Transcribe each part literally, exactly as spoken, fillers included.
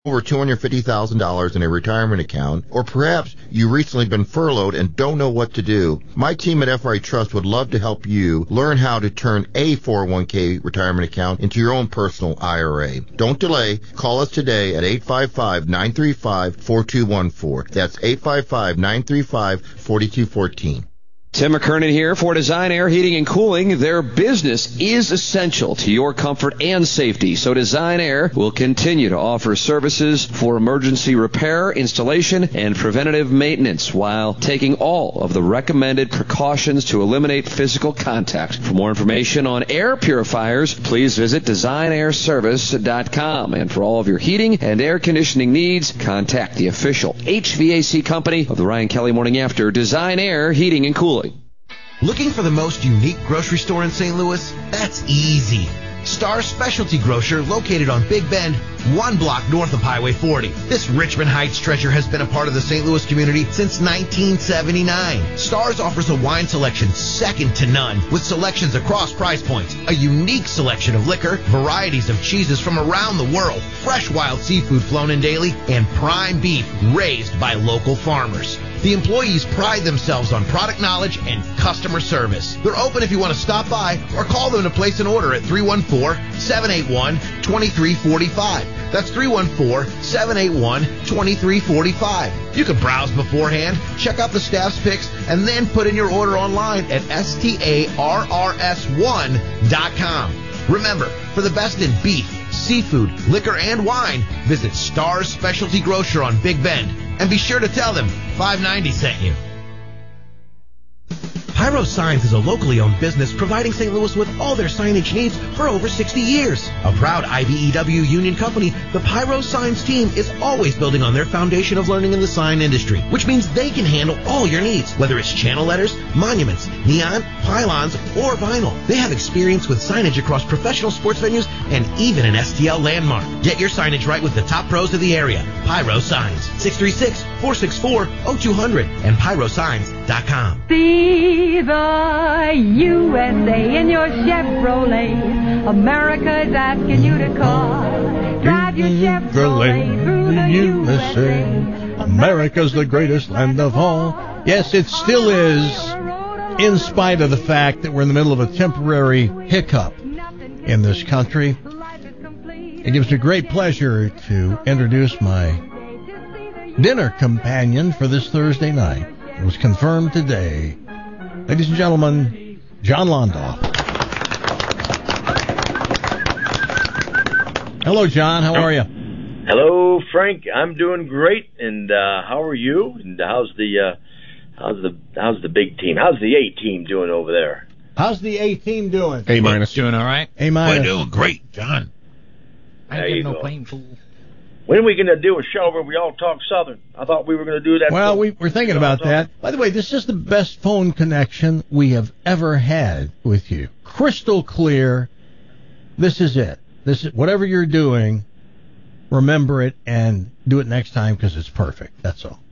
over two hundred fifty thousand dollars in a retirement account, or perhaps you recently been furloughed and don't know what to do, my team at F R A Trust would love to help you learn how to turn a four oh one k retirement account into your own personal I R A. Don't delay. Call us today at eight five five, nine three five, four two one four. That's eight five five, nine three five, four two one four. Tim McKernan here for Design Air Heating and Cooling. Their business is essential to your comfort and safety, so Design Air will continue to offer services for emergency repair, installation, and preventative maintenance while taking all of the recommended precautions to eliminate physical contact. For more information on air purifiers, please visit design air service dot com. And for all of your heating and air conditioning needs, contact the official H V A C company of the Ryan Kelly Morning After, Design Air Heating and Cooling. Looking for the most unique grocery store in Saint Louis? That's easy. Star Specialty Grocer, located on Big Bend, one block north of Highway forty. This Richmond Heights treasure has been a part of the Saint Louis community since nineteen seventy-nine. Stars offers a wine selection second to none, with selections across price points, a unique selection of liquor, varieties of cheeses from around the world, fresh wild seafood flown in daily, and prime beef raised by local farmers. The employees pride themselves on product knowledge and customer service. They're open if you want to stop by or call them to place an order at three one four, seven eight one, two three four five. That's three one four, seven eight one, two three four five. You can browse beforehand, check out the staff's picks, and then put in your order online at starrs one dot com. Remember, for the best in beef, seafood, liquor, and wine, visit Stars Specialty Grocer on Big Bend. And be sure to tell them five ninety sent you. Pyro Signs is a locally owned business providing Saint Louis with all their signage needs for over sixty years. A proud I B E W union company, the Pyro Signs team is always building on their foundation of learning in the sign industry, which means they can handle all your needs, whether it's channel letters, monuments, neon, pylons, or vinyl. They have experience with signage across professional sports venues and even an S T L landmark. Get your signage right with the top pros of the area. Pyro Signs, six three six, four six four, zero two zero zero and pyro signs dot com. See the U S A in your Chevrolet. America's asking you to call. Drive your Chevrolet through the U S A. America's the greatest land of all. Yes, it still is, in spite of the fact that we're in the middle of a temporary hiccup in this country. It gives me great pleasure to introduce my dinner companion for this Thursday night. It was confirmed today. Ladies and gentlemen, John Londoff. Hello, John. How are you? Hello, Frank. I'm doing great. And uh, how are you? And how's the uh, how's the how's the big team? How's the A team doing over there? How's the A team doing? A minus. Doing all right. A minus. We're doing great, John. I I ain't ain't no go. plain fool. When are we going to do a show where we all talk Southern? I thought we were going to do that. Well, for, we, we're thinking about that. By the way, this is the best phone connection we have ever had with you. Crystal clear. This is it. This is whatever you're doing. Remember it and do it next time because it's perfect. That's all.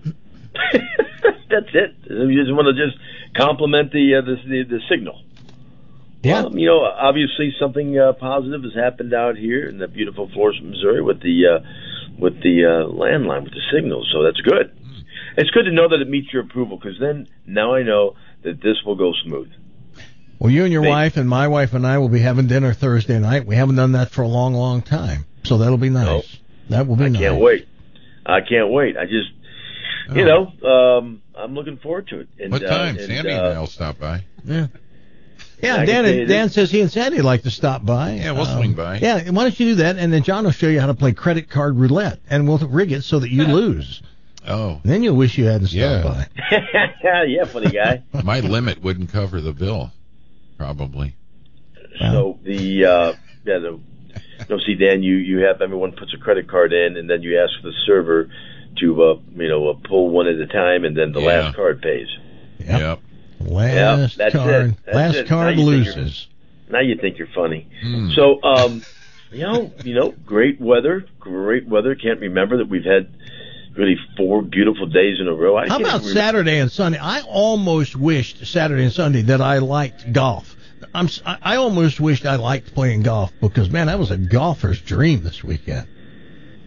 That's it. You just want to just compliment the uh, the, the the signal. Yeah. Well, you know, obviously something uh, positive has happened out here in the beautiful Florissant, Missouri, with the uh, with the uh, landline, with the signal. So that's good. It's good to know that it meets your approval, because then now I know that this will go smooth. Well, you and your Thank wife and my wife and I will be having dinner Thursday night. We haven't done that for a long, long time. So that'll be nice. Oh, that will be I nice. I can't wait. I can't wait. I just, you Oh. know, um, I'm looking forward to it. And, What time? Uh, and, Sandy uh, and I'll stop by. Yeah. Yeah, I Dan, can say Dan this. says he and Sandy would like to stop by. Yeah, we'll swing by. Yeah, why don't you do that, and then John will show you how to play credit card roulette, and we'll rig it so that you lose. Oh. Then you'll wish you hadn't stopped Yeah. by. yeah, funny guy. My limit wouldn't cover the bill, probably. So the, uh, yeah, the, no, see, Dan, you, you have everyone puts a credit card in, and then you ask the server to, uh, you know, uh, pull one at a time, and then the Yeah. last card pays. Yep. Yep. Last Yep, that's card, it. That's last it. card Now you think you're- loses. Now you think you're funny. Hmm. So, um, you know, you know, great weather, great weather. Can't remember that we've had really four beautiful days in a row. I How can't about remember. Saturday and Sunday? I almost wished Saturday and Sunday that I liked golf. I'm, s- I I almost wished I liked playing golf because, man, that was a golfer's dream this weekend.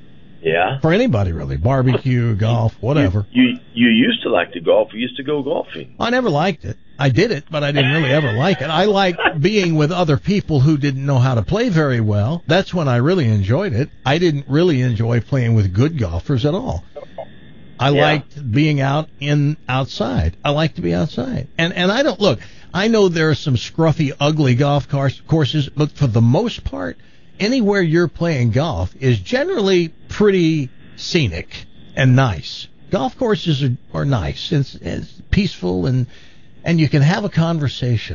Yeah. For anybody, really. Barbecue, golf, whatever. You, you you used to like to golf. You used to go golfing. I never liked it. I did it, but I didn't really ever like it. I liked being with other people who didn't know how to play very well. That's when I really enjoyed it. I didn't really enjoy playing with good golfers at all. I Yeah. liked being out in outside. I like to be outside. And and I don't look, I know there are some scruffy, ugly golf course, courses, but for the most part, anywhere you're playing golf is generally pretty scenic and nice. Golf courses are, are nice. It's, it's peaceful, and and you can have a conversation,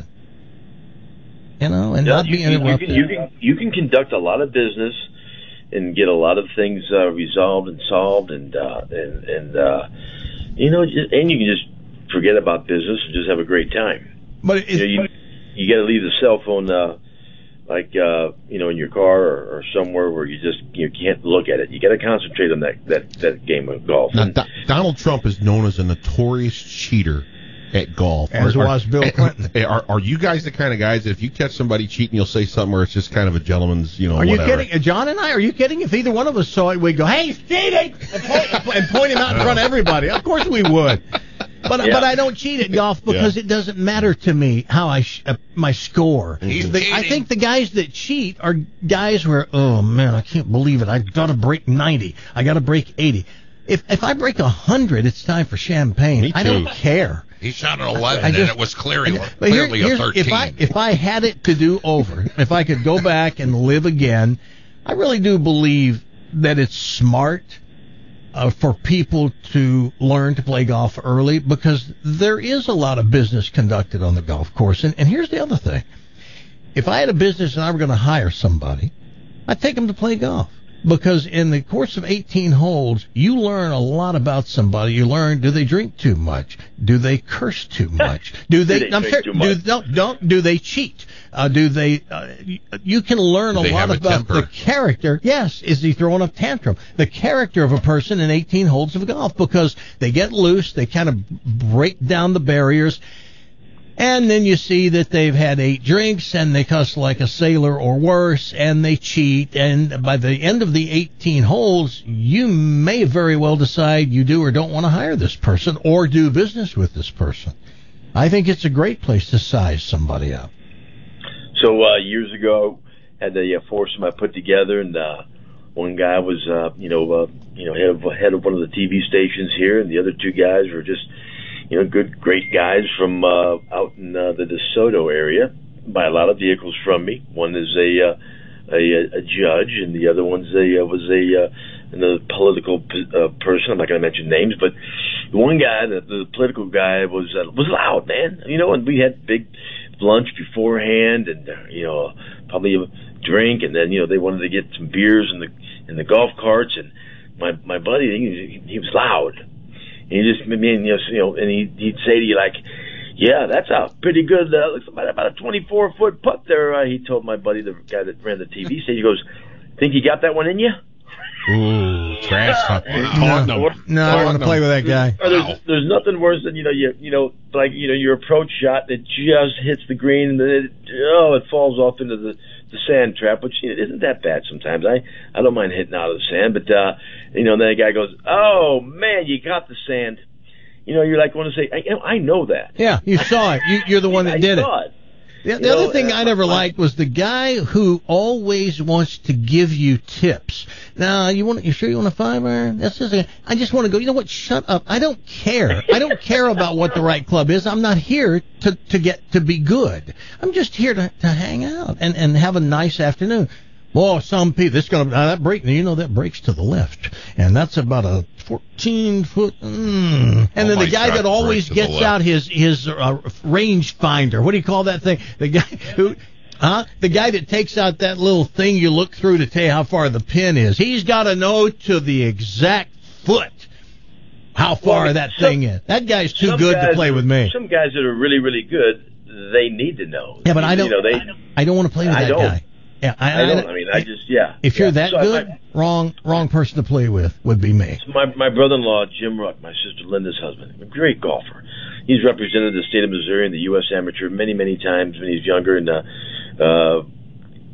you know, and Yeah, not you, be you, you, interrupted. can, you can you can conduct a lot of business and get a lot of things uh, resolved and solved, and uh, and and uh, you know, just, and you can just forget about business and just have a great time. But it, You know, you, you got to leave the cell phone, uh, like uh, you know, in your car or, or somewhere where you just you can't look at it. You got to concentrate on that, that, that game of golf. Now, And- Do- Donald Trump is known as a notorious cheater at golf. As Are- are- was Bill Clinton. Are, are you guys the kind of guys that if you catch somebody cheating, you'll say something where it's just kind of a gentleman's, you know, Are you whatever? kidding? John and I, are you kidding? If either one of us saw it, we'd go, hey, he's cheating! And point, and point him out in front of everybody. Of course we would. But Yeah. but I don't cheat at golf because Yeah. it doesn't matter to me how I sh- uh, my score. He's The- I cheating. think the guys that cheat are guys where, oh, man, I can't believe it. I got to break ninety. I got to break eighty. If if I break one hundred, it's time for champagne. Me I don't too. care. He shot an eleven, I just- and it was clearly, But here- clearly a here's- thirteen. If I if I had it to do over, if I could go back and live again, I really do believe that it's smart uh, for people to learn to play golf early, because there is a lot of business conducted on the golf course. And, and here's the other thing: if I had a business and I were going to hire somebody, I'd take them to play golf. Because in the course of eighteen holes, you learn a lot about somebody. You learn, do they drink too much? Do they curse too much? Do they? they I'm drink sure. too Do, much? don't don't. Do they cheat? Uh, do they? Uh, you, you can learn Do a they lot have a about temper? the character. Yes, is he throwing a tantrum? The character of a person in eighteen holes of golf, because they get loose, they kind of break down the barriers. And then you see that they've had eight drinks and they cuss like a sailor or worse, and they cheat. And by the end of the eighteen holes, you may very well decide you do or don't want to hire this person or do business with this person. I think it's a great place to size somebody up. So uh, years ago, had the uh, foursome I put together, and uh, one guy was, uh, you know, uh, you know, head of head of one of the T V stations here, and the other two guys were just, you know, good, great guys from uh, out in uh, the DeSoto area. Buy a lot of vehicles from me. One is a uh, a, a judge, and the other one's a uh, was a uh, another political uh, person. I'm not going to mention names, but the one guy, the, the political guy, was uh, was loud, man. You know, and we had big lunch beforehand, and uh, you know, probably a drink, and then you know they wanted to get some beers in the in the golf carts, and my my buddy, he, he was loud. And he just, I mean, you know, you know, and he, he'd say to you like, "Yeah, that's a pretty good, uh, looks about about a twenty-four foot putt there." Uh, he told my buddy, the guy that ran the T V station, he goes, "Think you got that one in you?" Ooh, trash talk. Taunting them. No, I don't want to play with that guy. Or there's, there's nothing worse than you know you you know like you know your approach shot that just hits the green and then it, oh it falls off into the the sand trap, which you know, isn't that bad sometimes. I I don't mind hitting out of the sand, but uh, you know then the guy goes, "Oh man, you got the sand." You know, you're like want to say, I, you know, I know that. Yeah, you saw it. You, you're the one that I did it. saw it. The, You the other know, thing uh, I never I- liked was the guy who always wants to give you tips. Now, you want? You sure you want a five iron? That's just. A, I just want to go. You know what? Shut up. I don't care. I don't care about what the right club is. I'm not here to to get to be good. I'm just here to to hang out and and have a nice afternoon. Well, some people, this gonna uh, that break. You know that breaks to the left, and that's about a fourteen foot. Mm. And Oh, then the my guy God, that always break to the gets left. out his his uh, range finder. What do you call that thing? The guy who. Huh? The guy that takes out that little thing you look through to tell you how far the pin is. He's got to know to the exact foot how far Well, that some- thing is. That guy's too Some good guys- to play with me. Some guys that are really really good, they need to know. Yeah, but I don't. You know, they. I don't want to play with I that don't. guy. Yeah, I, I don't. I mean, I just yeah. If you're yeah. that So I- good, I- wrong, wrong person to play with would be me. My my brother-in-law Jim Ruck, my sister Linda's husband, a great golfer. He's represented the state of Missouri in the U S Amateur many many times when he's younger, and uh, uh,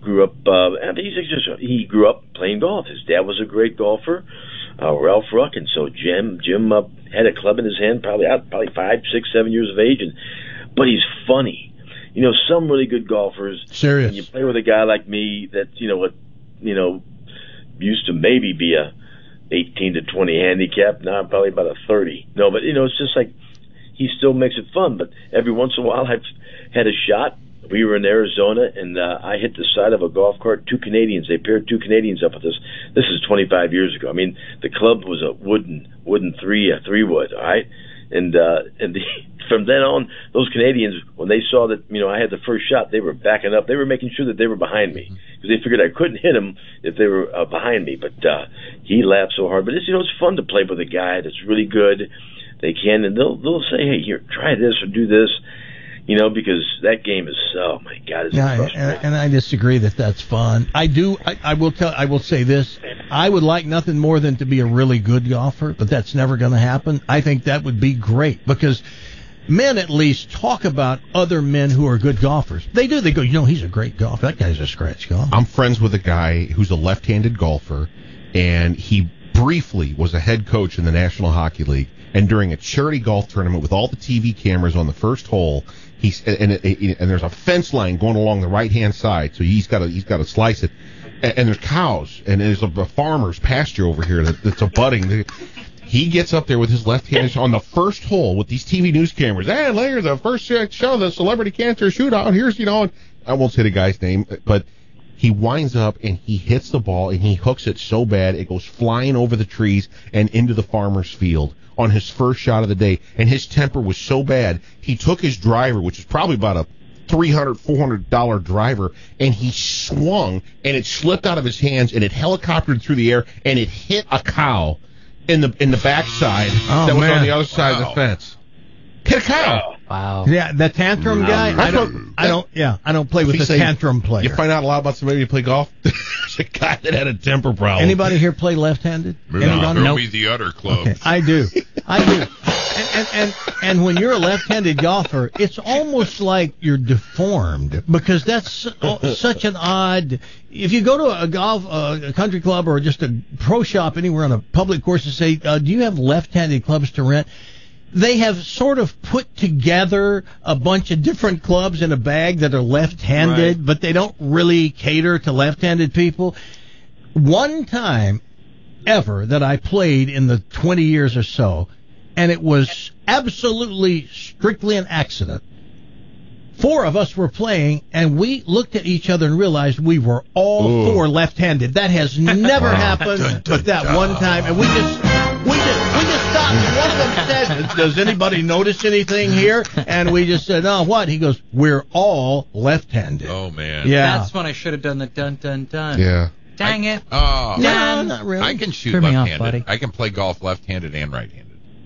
grew up. Uh, I mean, he's just he grew up playing golf. His dad was a great golfer, uh, Ralph Ruck, and so Jim Jim uh, had a club in his hand, probably out probably five, six, seven years of age, and but he's funny. You know, some really good golfers. Serious. And you play with a guy like me that you know what you know used to maybe be a eighteen to twenty handicap. Now I'm probably about a thirty. No, but you know, it's just like he still makes it fun. But every once in a while, I've had a shot. We were in Arizona, and uh, I hit the side of a golf cart. Two Canadians. They paired two Canadians up with us. This is twenty-five years ago. I mean, the club was a wooden, wooden three, a three wood. All right, and uh, and the, from then on, those Canadians, when they saw that you know I had the first shot, they were backing up. They were making sure that they were behind me because they figured I couldn't hit them if they were uh, behind me. But uh, he laughed so hard. But it's you know it's fun to play with a guy that's really good. They can, and they'll they'll say, hey, here, try this or do this. You know, because that game is, oh my God, it's yeah, frustrating. and, and I disagree that that's fun. I do. I, I will tell. I will say this. I would like nothing more than to be a really good golfer, but that's never going to happen. I think that would be great because men at least talk about other men who are good golfers. They do. They go, you know, he's a great golfer. That guy's a scratch golfer. I'm friends with a guy who's a left-handed golfer, and he briefly was a head coach in the National Hockey League. And during a charity golf tournament with all the T V cameras on the first hole, he's and, and, and there's a fence line going along the right-hand side, so he's got to he's got to slice it. And, and there's cows, and there's a, a farmer's pasture over here that, that's abutting. He gets up there with his left hand on the first hole with these T V news cameras. Hey, later, the first show, the celebrity cancer shootout. Here's, you know, I won't say the guy's name, but he winds up and he hits the ball and he hooks it so bad it goes flying over the trees and into the farmer's field on his first shot of the day. And his temper was so bad, he took his driver, which is probably about a three hundred dollars, four hundred dollars driver, and he swung, and it slipped out of his hands, and it helicoptered through the air, and it hit a cow in the in the backside oh, that was man. on the other side wow. of the fence. Hit a cow. Wow. Yeah, the tantrum guy. I don't. I don't. Yeah, I don't play with the say, tantrum player. You find out a lot about somebody who play golf. There's a guy that had a temper problem. Anybody here play left-handed? No, throw me the other club. Okay, I do. I do. And, and and and when you're a left-handed golfer, it's almost like you're deformed because that's such an odd. If you go to a golf, uh, a country club, or just a pro shop anywhere on a public course and say, uh, "Do you have left-handed clubs to rent?" They have sort of put together a bunch of different clubs in a bag that are left-handed, right. but they don't really cater to left-handed people. One time ever that I played in the twenty years or so, and it was absolutely strictly an accident. Four of us were playing, and we looked at each other and realized we were all Ooh. four left-handed. That has never happened, dun, dun, but that dun. one time, and we just, we just, we just stopped. One of them said, "Does anybody notice anything here?" And we just said, "Oh, what?" He goes, "We're all left-handed." Oh man, yeah. That's when I should have done the dun dun dun. Yeah. Dang I, it. Oh, no, not really. I can shoot Threw me off, left-handed. buddy. I can play golf left-handed and right-handed.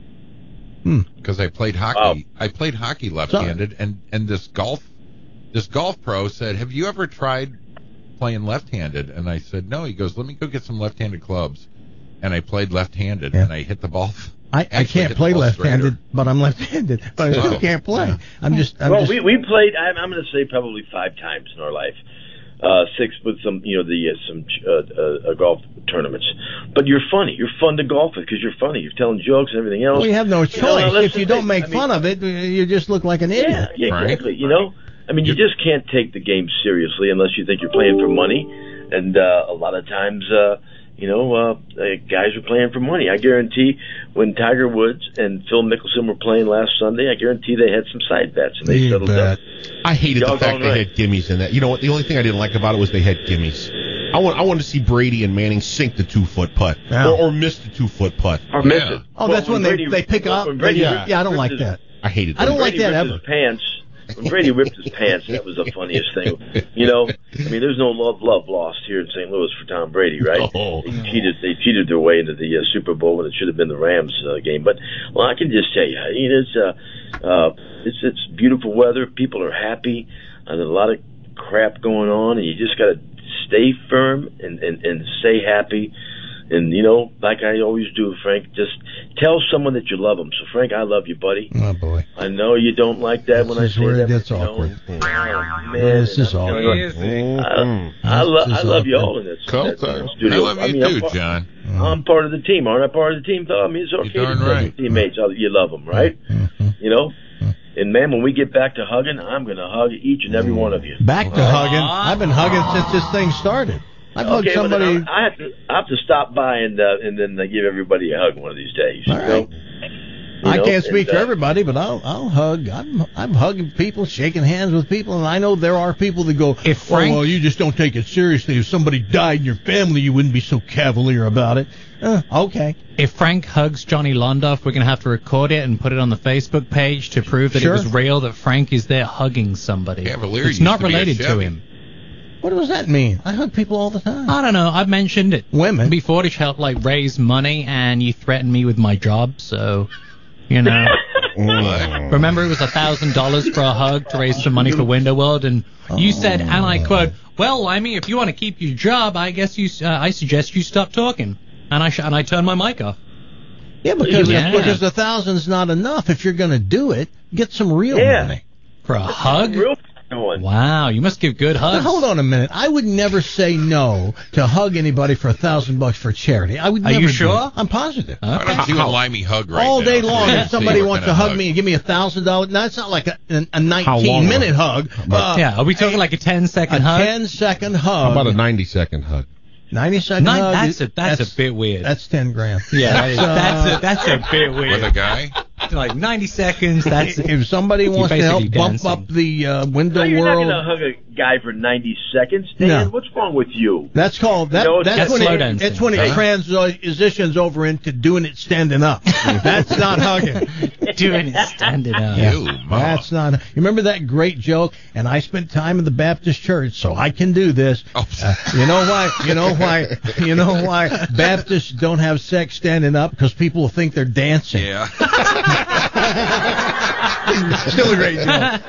Because Hmm. I played hockey. Wow. I played hockey left-handed, and and this golf, this golf pro said, "Have you ever tried playing left-handed?" And I said, "No." He goes, "Let me go get some left-handed clubs." And I played left-handed, yeah. and I hit the ball. I, I can't play left-handed, straighter. but I'm left-handed, but I still oh. can't play. I'm just. I'm well, just... we we played. I'm, I'm going to say probably five times in our life. Uh, six with some, you know, the uh, some uh, uh, golf tournaments. But you're funny. You're fun to golf with because you're funny. You're telling jokes and everything else. Well, you have no choice. You know, if you don't make I fun mean, of it, you just look like an idiot. Yeah, yeah right. exactly. You know, I mean, you just can't take the game seriously unless you think you're playing for money. And uh, a lot of times, uh, you know, uh, guys are playing for money. I guarantee when Tiger Woods and Phil Mickelson were playing last Sunday, I guarantee they had some side bets and they you settled bet. up. I hated Y'all the fact they right. had gimmies in that. You know what? The only thing I didn't like about it was they had gimmies. I want I wanted to see Brady and Manning sink the two foot putt yeah. or, or miss the two foot putt. Or miss Yeah. it. Oh, well, that's when, when Brady, they they pick up. Brady, yeah, yeah, I don't like his, that. I hated. I don't that. like Brady that ripped ever. His pants. When Brady ripped his pants, that was the funniest thing. You know, I mean, there's no love love lost here in Saint Louis for Tom Brady, right? Oh. They cheated. They cheated their way into the uh, Super Bowl when it should have been the Rams uh, game. But well, I can just tell you, it is uh, uh, it's it's beautiful weather. People are happy. Uh, there's a lot of crap going on, and you just got to stay firm and, and and stay happy. And, you know, like I always do, Frank, just tell someone that you love them. So, Frank, I love you, buddy. Oh, boy. I know you don't like that this when I say where that. It gets you know, awkward. oh, man, this is awkward. I, I, lo- I love you all in this, that, that studio. I love you I mean, too, I'm, John. I'm part of the team. Aren't I part of the team? I mean, it's okay You're to darn right. your teammates. You love them, right? Mm-hmm. You know? And, man, when we get back to hugging, I'm going to hug each and every one of you. Back to hugging. I've been hugging since this thing started. I've hugged Okay, well, somebody. then I have to, I have to stop by and uh, and then uh, give everybody a hug one of these days. All you right. know? You I know, can't speak and, for uh, everybody, but I'll I'll hug. I'm I'm hugging people, shaking hands with people, and I know there are people that go, If Frank- "Oh, well, you just don't take it seriously. If somebody died in your family, you wouldn't be so cavalier about it." Uh, okay. If Frank hugs Johnny Londoff, we're going to have to record it and put it on the Facebook page to prove that Sure. it was real, that Frank is there hugging somebody. Cavalier It's used not to be a related to Chevy. him. What does that mean? I hug people all the time. I don't know. I've mentioned it Women. before to help like raise money, and you threatened me with my job, so you know. Remember, it was a thousand dollars for a hug to raise some money for Window World, and you said, and I quote, "Well, I mean, if you want to keep your job, I guess you, uh, I suggest you stop talking." And I sh- and I turned my mic off. Yeah, because Yeah. because the thousand's not enough. If you're going to do it, get some real Yeah. money. For a hug? Real one. Wow, you must give good Now, hugs. hold on a minute. I would never say no to hug anybody for a thousand bucks for charity. I would Are never. you do sure? it. I'm positive. Why don't you and Limey hug right All now? day long, Yeah. if somebody See what wants to kind of hug me and give me a thousand dollars, now it's not like a, a, a long? nineteen minute hug. Uh, Yeah, are we talking like a ten second a hug? ten second How hug. about a ninety second hug? ninety second Nine- hug? that's is- a that's, a bit weird. That's ten grand. yeah, that is, Uh, that's a that's a bit With weird. a guy? Like ninety seconds. That's if somebody You're wants to help basically bump dancing. up the uh, window No, you're world, not going to hug a guy for ninety seconds, Dan. No. What's wrong with you? that's called that. No, that's that's when slow it, dancing. it's when it Huh? transitions over into doing it standing up. That's not hugging. doing it standing up. You, Ma. That's not. You remember that great joke? And I spent time in the Baptist church, so I can do this. Oh. Uh, you know why? You know why? You know why Baptists don't have sex standing up? Because people will think they're dancing. Yeah. Still a great joke.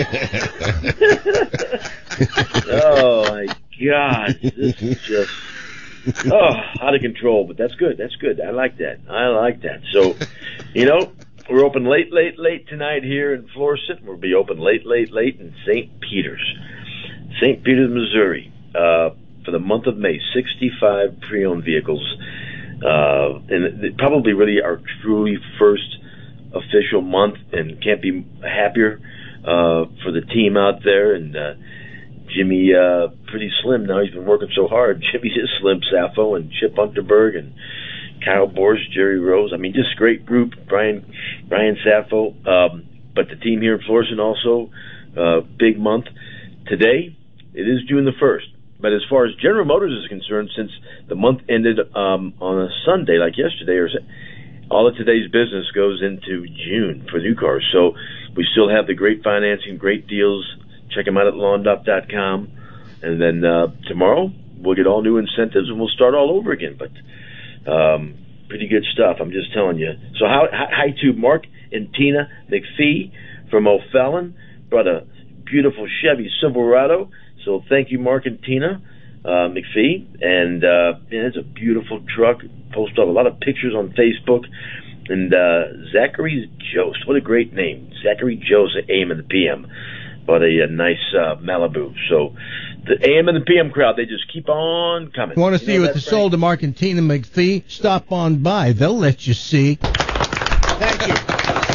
Oh, my God. This is just, oh, out of control. But that's good. That's good. I like that. I like that. So, you know, we're open late, late, late tonight here in Florissant. We'll be open late, late, late in Saint Peters. Saint Peters, Missouri. Uh, for the month of May, sixty-five pre-owned vehicles. Uh, and it probably really our truly first official month, and can't be happier uh, for the team out there. And uh, Jimmy, uh, pretty slim now. He's been working so hard. Jimmy is Slim Sappho and Chip Unterberg and Kyle Borsch, Jerry Rose. I mean, just great group. Brian Brian Sappho. Um, but the team here in Florissant also, uh, big month. Today, it is June the first. But as far as General Motors is concerned, since the month ended um, on a Sunday like yesterday, or all of today's business goes into June for new cars. So we still have the great financing, great deals. Check them out at Londoff dot com. And then uh, tomorrow we'll get all new incentives and we'll start all over again. But um, pretty good stuff, I'm just telling you. So hi, hi to Mark and Tina McPhee from O'Fallon. Brought a beautiful Chevy Silverado. So thank you, Mark and Tina uh, McPhee. And uh, man, it's a beautiful truck. Post up a lot of pictures on Facebook. And uh, Zachary Jost, what a great name. Zachary Jost at A M and the P M. Bought a, a nice uh, Malibu. So the A M and the P M crowd, they just keep on coming. Want to see know what that, the Frank? sold to Mark and Tina McPhee? Stop on by. They'll let you see. Thank you.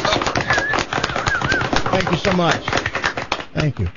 Thank you so much. Thank you.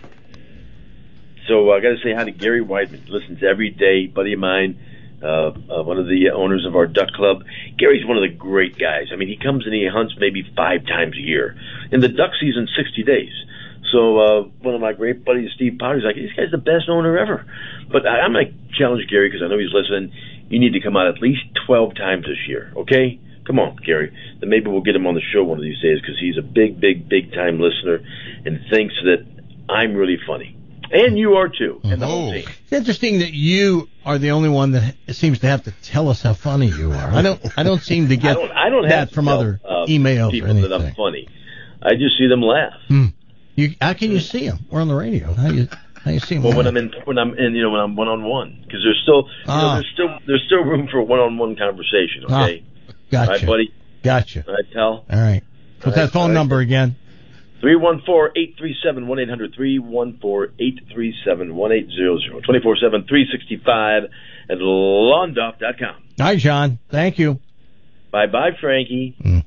So uh, I got to say hi to Gary Weidman. Listens every day, buddy of mine, uh, uh, one of the owners of our Duck Club. Gary's one of the great guys. I mean, he comes and he hunts maybe five times a year. In the duck season, sixty days. So uh, one of my great buddies, Steve Potter, is like, this guy's the best owner ever. But I, I'm going to challenge Gary because I know he's listening. You need to come out at least twelve times this year, okay? Come on, Gary. Then maybe we'll get him on the show one of these days because he's a big, big, big time listener and thinks that I'm really funny. And you are too, and the whole Oh. team. It's interesting that you are the only one that seems to have to tell us how funny you are. I don't. I don't seem to I get don't, I don't that have to from tell, other uh, emails or people that I'm anything. funny. I just see them laugh. Hmm. You, how can you see them? We're on the radio. How you? I see. Well, when I'm in, when I'm in, you know, when I'm one on one, because there's still, you Ah. know, there's still, there's still room for one on one conversation. Okay. Ah, gotcha. All right, buddy. Gotcha. All right, pal. All right. What's All that right, phone all right. number again? three one four, eight three seven, one eight hundred, three one four, eight three seven, one eight hundred, twenty-four seven, three sixty-five at lawndoff dot com. All right, John. Thank you. Bye-bye, Frankie. Mm.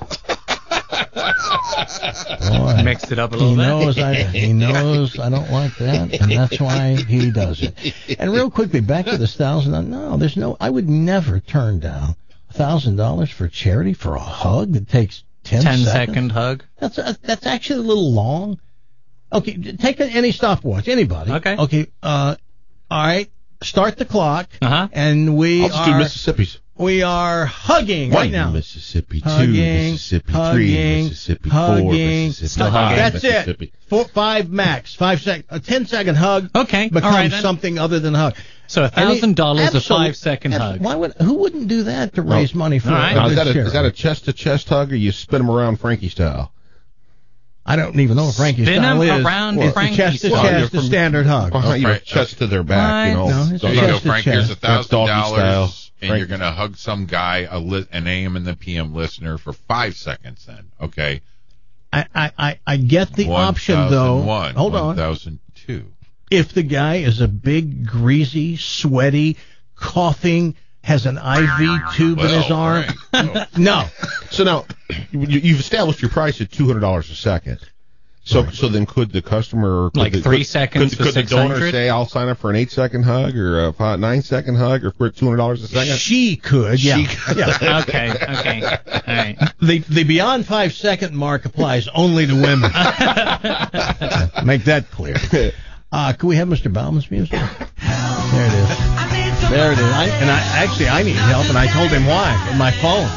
Boy, Mixed it up a little he bit. knows I, he knows I don't like that, and that's why he does it. And real quickly, back to this thousand. No, there's no. I would never turn down a thousand dollars for charity for a hug that takes ten, Ten seconds. second hug. That's uh, that's actually a little long. Okay, take any stopwatch, anybody. Okay. Okay. Uh, all right. Start the clock, Uh-huh. and we I'll just do are Mississippi's. we are hugging right One now. Mississippi, two Hugging, Mississippi, hugging, three Mississippi, four hugging. Mississippi, Still five hugging. That's Mississippi. it. Four, five max. Five sec. A ten second hug Okay. becomes All right, then. something other than a hug. So a thousand dollars a five second Abs- hug. Why would who wouldn't do that to raise money for? All right. a Now, is, good that a, charity? is that a chest-to-chest hug, or you spin them around Frankie style? I don't even know what Frankie Spin style him is. around It's the Frankie chest to style. chest, the From- standard hug. Well, you know, Frank- chest to their back, you know. No, it's There you chest go, to Frank. Here's a chest. thousand Doggy dollars, style. and Frank. you're gonna hug some guy, a, li- an A M and the P M listener, for five seconds. Then, okay. I, I, I, I get the option though. one thousand one, Hold on. one thousand two. If the guy is a big, greasy, sweaty, coughing, has an I V tube in his Well, arm, Frank, oh. no. So now, you, you've established your price at two hundred dollars a second. So, Right. so then could the customer, could Like the, three could, seconds could, for could the donor six hundred? say, I'll sign up for an eight second hug or a five, nine second hug or for two hundred dollars a second? She could, yeah. She could. yeah. Okay. Okay. All right. The the beyond five second mark applies only to women. Make that clear. Uh, can we have Mister Bauman's music? There it is. There it is. I, and I actually I need help, and I told him why with my phone.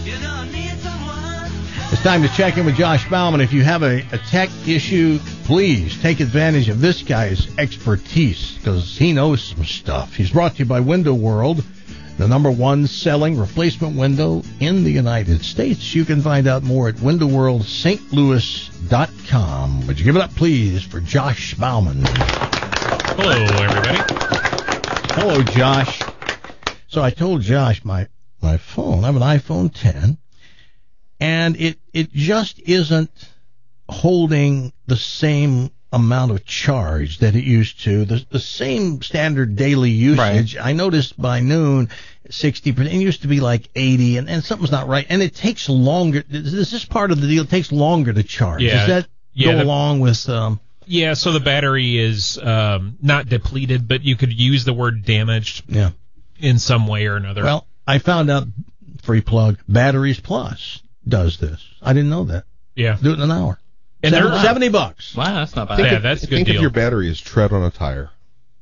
It's time to check in with Josh Bauman. If you have a, a tech issue, please take advantage of this guy's expertise because he knows some stuff. He's brought to you by Window World, the number one selling replacement window in the United States. You can find out more at window world st louis dot com. Would you give it up, please, for Josh Bauman? Hello, everybody. Hello, Josh. So I told Josh my, my phone, I have an iPhone ten, and it, it just isn't holding the same amount of charge that it used to. The, the same standard daily usage. I noticed by noon, sixty percent. It used to be like eighty, and, and something's not right. And it takes longer. This is part of the deal. It takes longer to charge. Yeah. Does that Yeah, go the- along with... Um, Yeah, so the battery is um, not depleted, but you could use the word damaged yeah. in some way or another. Well, I found out, free plug, Batteries Plus does this. I didn't know that. yeah. Do it in an hour. And Seven, they're- seventy bucks. Wow, that's not Think bad. Yeah, of- that's a good think deal. of your battery as tread on a tire.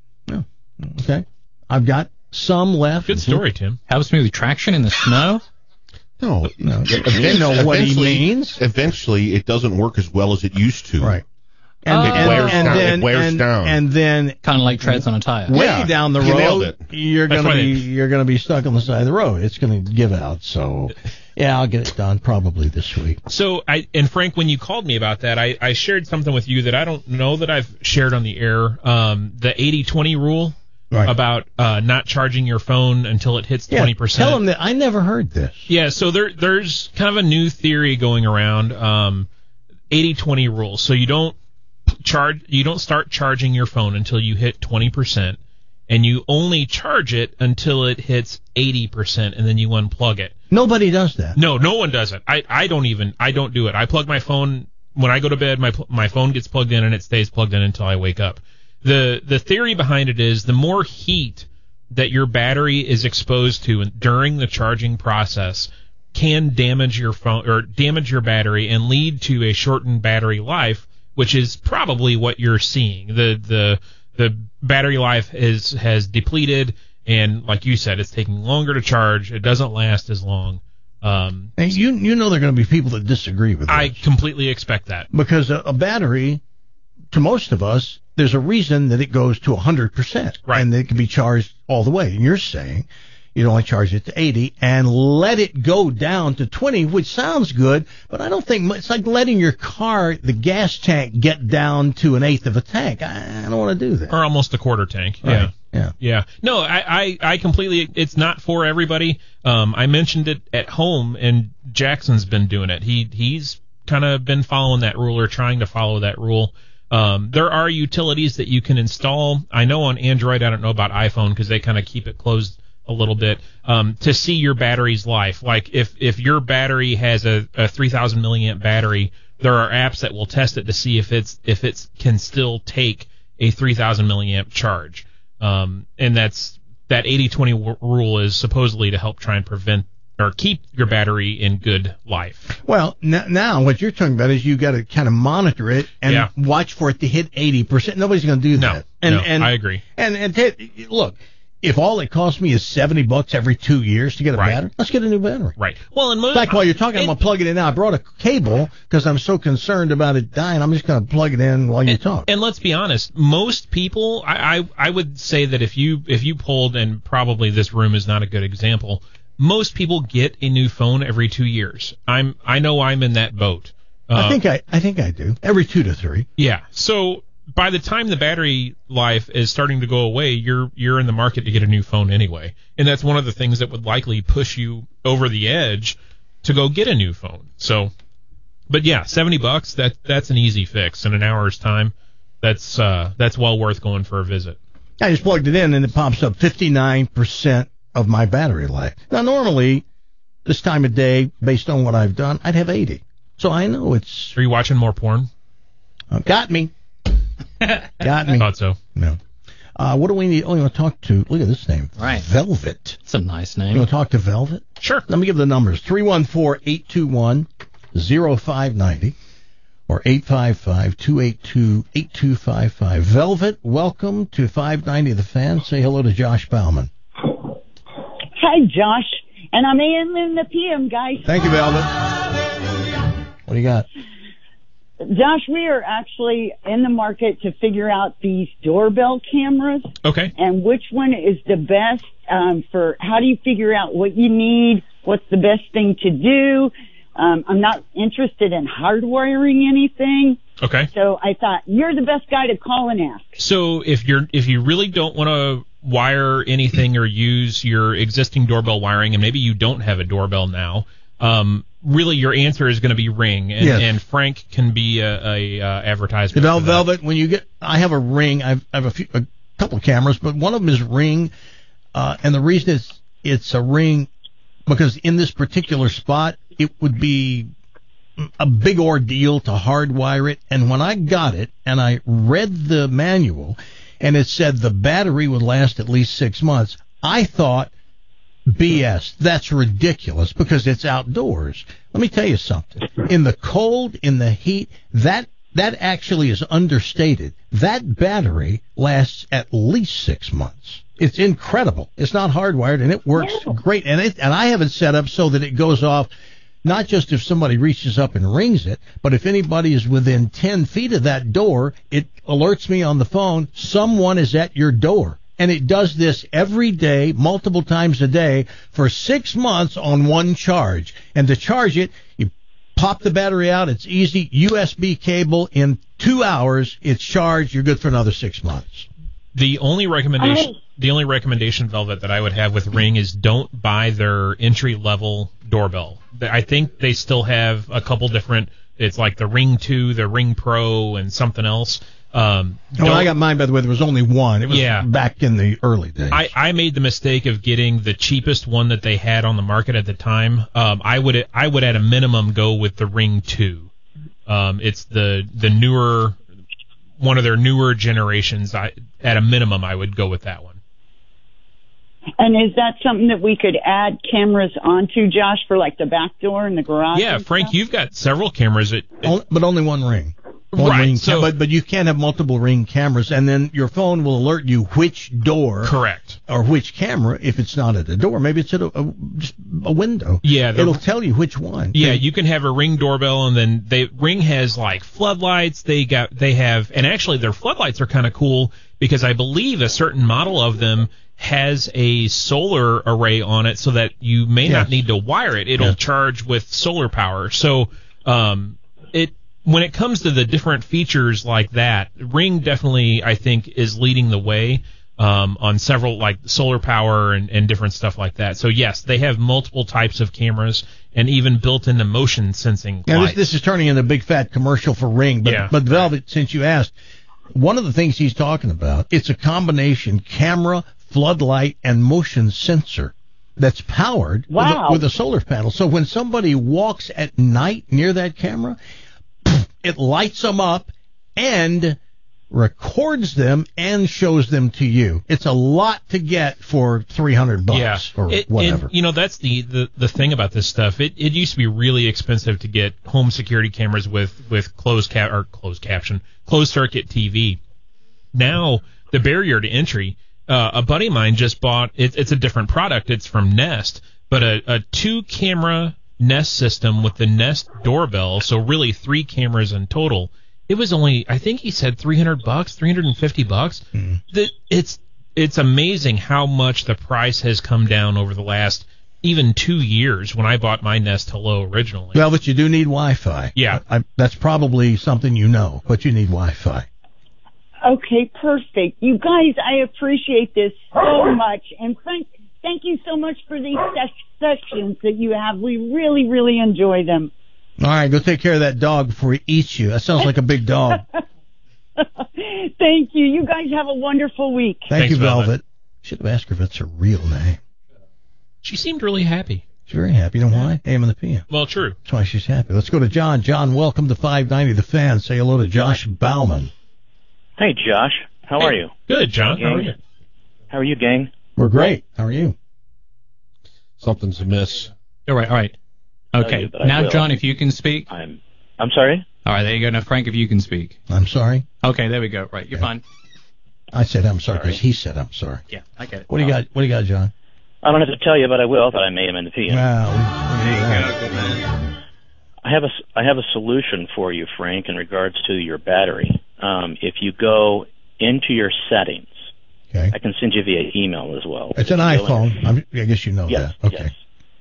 Okay. I've got some left. Good story, Tim. Helps me with traction in the snow. No, No, Eventually- you know what he eventually- means. Eventually, it doesn't work as well as it used to. Right. Oh. And, It and, wears and down. It then, wears and, down. and then Kind of like treads on a tire. way Yeah, down the you nailed road, it. you're That's gonna why be they- you're gonna be stuck on the side of the road. It's gonna give out. So, yeah, I'll get it done probably this week. So, I and Frank, when you called me about that, I, I shared something with you that I don't know that I've shared on the air. Um, the eighty twenty rule Right. about uh, not charging your phone until it hits Yeah, twenty percent. tell him that I never heard this. Yeah, so there there's kind of a new theory going around, um, eighty twenty rule. So you don't charge, you don't start charging your phone until you hit twenty percent, and you only charge it until it hits eighty percent, and then you unplug it. Nobody does that. No, no one does it. I, I don't even, I don't do it. I plug my phone, when I go to bed, my my phone gets plugged in and it stays plugged in until I wake up. The the theory behind it is the more heat that your battery is exposed to during the charging process can damage your phone or damage your battery and lead to a shortened battery life, which is probably what you're seeing. The the the battery life is has depleted, and like you said, it's taking longer to charge. It doesn't last as long. Um, And you you know there are going to be people that disagree with I this. completely expect that. Because a, a battery, to most of us, there's a reason that it goes to one hundred percent. Right. And it can be charged all the way. And you're saying you'd only charge it to eighty and let it go down to twenty, which sounds good, but I don't think it's like letting your car, the gas tank, get down to an eighth of a tank. I, I don't want to do that. Or almost a quarter tank. Right. Yeah. Yeah. Yeah. No, I, I, I completely, it's not for everybody. Um, I mentioned it at home, and Jackson's been doing it. He, he's kind of been following that rule or trying to follow that rule. Um, there are utilities that you can install. I know on Android, I don't know about iPhone because they kind of keep it closed a little bit, um, to see your battery's life. Like if, if your battery has a, a three thousand milliamp battery, there are apps that will test it to see if it's, if it can still take a three thousand milliamp charge. Um, and that's, that eighty twenty w- rule is supposedly to help try and prevent or keep your battery in good life. Well, n- now what you're talking about is you got to kind of monitor it and Yeah. watch for it to hit eighty percent. Nobody's going to do No, that. And, no, and, I agree. And, and t- look, if all it costs me is seventy bucks every two years to get a Right. battery, let's get a new battery. Right. Well, and mo- In fact, while you're talking, I'm and- going to plug it in now. I brought a cable because I'm so concerned about it dying. I'm just going to plug it in while you and, talk. And let's be honest, most people, I, I, I would say that if you if you pulled, and probably this room is not a good example, most people get a new phone every two years. I'm I know I'm in that boat. Uh, I think I, I think I do every two to three. Yeah. So by the time the battery life is starting to go away, you're you're in the market to get a new phone anyway, and that's one of the things that would likely push you over the edge to go get a new phone. So, but yeah, seventy bucks, that that's an easy fix in an hour's time. That's uh that's well worth going for a visit. I just plugged it in and it pops up fifty-nine percent of my battery life. Now, normally, this time of day, based on what I've done, I'd have eighty. So I know it's... Are you watching more porn? Uh, got me. Got me. Thought so. No. Uh, what do we need? Oh, you want to talk to... Look at this name. Right. Velvet. It's a nice You name. want to talk to Velvet? Sure. Let me give the numbers. three one four, eight two one, zero five nine zero or eight five five, two eight two, eight two five five. Velvet, welcome to five ninety The Fan. Say hello to Josh Bauman. Hi, Josh. And I'm A M in the P M, guys. Thank you, Velvet. What do you got? Josh, we are actually in the market to figure out these doorbell cameras Okay. and which one is the best um, for how do you figure out what you need, what's the best thing to do. Um, I'm not interested in hardwiring anything. Okay. So I thought, you're the best guy to call and ask. So if you're if you really don't want to wire anything or use your existing doorbell wiring, and maybe you don't have a doorbell now, um, really your answer is going to be Ring, and, Yes. and Frank can be a, a uh, advertisement. Vel- for that. Velvet, when you get, I have a Ring. I've, I have a, few, a couple of cameras, but one of them is Ring, uh, and the reason it's it's a Ring because in this particular spot it would be a big ordeal to hardwire it. And when I got it and I read the manual, and it said the battery would last at least six months, I thought, B S. That's ridiculous because it's outdoors. Let me tell you something. In the cold, in the heat, that that actually is understated. That battery lasts at least six months. It's incredible. It's not hardwired, and it works great. And it and I have it set up so that it goes off not just if somebody reaches up and rings it, but if anybody is within ten feet of that door, it alerts me on the phone, someone is at your door. And it does this every day, multiple times a day, for six months on one charge. And to charge it, you pop the battery out. It's easy. U S B cable. In two hours, it's charged. You're good for another six months. The only recommendation, the only recommendation, Velvet, that I would have with Ring is don't buy their entry level doorbell. I think they still have a couple different. It's like the Ring two, the Ring Pro, and something else. Um, When I got mine, by the way, there was only one. It was Yeah. back in the early days. I, I made the mistake of getting the cheapest one that they had on the market at the time. Um, I would I would at a minimum go with the Ring two. Um, it's the the newer one of their newer generations. I at a minimum I would go with that one. And is that something that we could add cameras onto, Josh, for like the back door and the garage? Yeah, and Frank, stuff? you've got several cameras. At, Only- but only one Ring. One Right, ring so- cam- but but you can't have multiple Ring cameras, and then your phone will alert you which door, Correct. or which camera. If it's not at a door, maybe it's at a, a just a window. Yeah, the- it'll tell you which one. Yeah, you can have a Ring doorbell, and then they Ring has like floodlights. They got they have, and actually their floodlights are kind of cool because I believe a certain model of them has a solar array on it, so that you may Yes. not need to wire it. It'll Yeah. charge with solar power. So um, it when it comes to the different features like that, Ring definitely I think is leading the way. Um, on several like solar power and, and different stuff like that. So yes, they have multiple types of cameras and even built into motion sensing Now, this, lights. this is turning into a big fat commercial for Ring, but Yeah. but Velvet, since you asked, one of the things he's talking about, it's a combination camera, floodlight, and motion sensor that's powered Wow. with, a, with a solar panel. So when somebody walks at night near that camera, it lights them up and records them and shows them to you. It's a lot to get for three hundred bucks yeah, or It- whatever. and, you know, that's the, the, the thing about this stuff. It it used to be really expensive to get home security cameras with with closed cap or closed caption, closed circuit T V. Now the barrier to entry. Uh, a buddy of mine just bought. It, it's a different product. It's from Nest, but a, a two camera Nest system with the Nest doorbell. So really three cameras in total. It was only, I think he said three hundred bucks, three hundred fifty bucks. Mm. That it's it's amazing how much the price has come down over the last even two years when I bought my Nest Hello originally. Well, but you do need Wi-Fi. Yeah. I, that's probably something you know, but you need Wi-Fi. Okay, perfect. You guys, I appreciate this so much, and thank thank you so much for these ses- sessions that you have. We really, really enjoy them. All right, go take care of that dog before he eats you. That sounds like a big dog. Thank you. You guys have a wonderful week. Thank Thanks, you, Velvet. Velvet. Should have asked her if it's her real name. She seemed really happy. She's very happy. You know why? A M and the P M. Well, true. That's why she's happy. Let's go to John. John, welcome to five ninety The Fan. Say hello to Josh Bauman. Hey, Josh. How are you? Good, John. How are Gang? you? How are you, gang? We're great. How are you? Something's amiss. All right, all right. Okay, you, but I now, will. John, if you can speak. I'm. I'm sorry. All right, there you go. Now, Frank, if you can speak. I'm sorry. Okay, there we go. Right, you're Okay. fine. I said I'm sorry because Sorry. he said I'm sorry. Yeah, I get it. What do you got? What do you got, John? I don't have to tell you, but I will. That I made him in the P M. Well, we, we do that. I have a. s- I have a solution for you, Frank, in regards to your battery. Um, if you go into your settings, Okay. I can send you via email as well. It's an If you go iPhone. into- I'm, I guess you know Yes. that. Okay. Yes.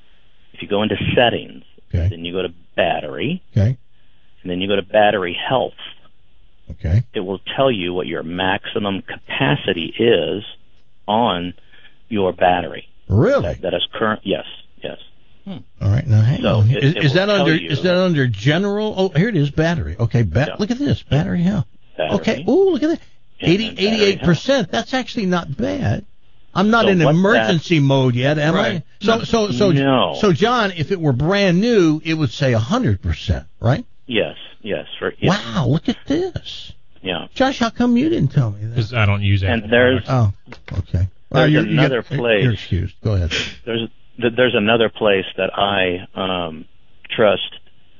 If you go into settings, Okay. then you go to battery, Okay. and then you go to battery health. Okay. It will tell you what your maximum capacity is on your battery. Really? That, that is current. Yes. Yes. All right. Now hang So on. it- Is, it is will that tell under? you- Is that under general? Oh, here it is. Battery. Okay. Ba- Yeah. Look at this. Battery health. Battery. Okay. Ooh, look at that. And eighty, then battery eighty-eight percent. That's actually not bad. I'm not So in what emergency mode yet, am Right. I? So, so, so, No. so, John, if it were brand new, it would say one hundred percent, right? Yes. Yes. For yes. Wow, look at this. Yeah. Josh, how come you didn't tell me that? Because I don't use Apple And there's products. Oh, okay. There's you're- you another get- place. You're excused. Go ahead. there's th- there's another place that I um, trust.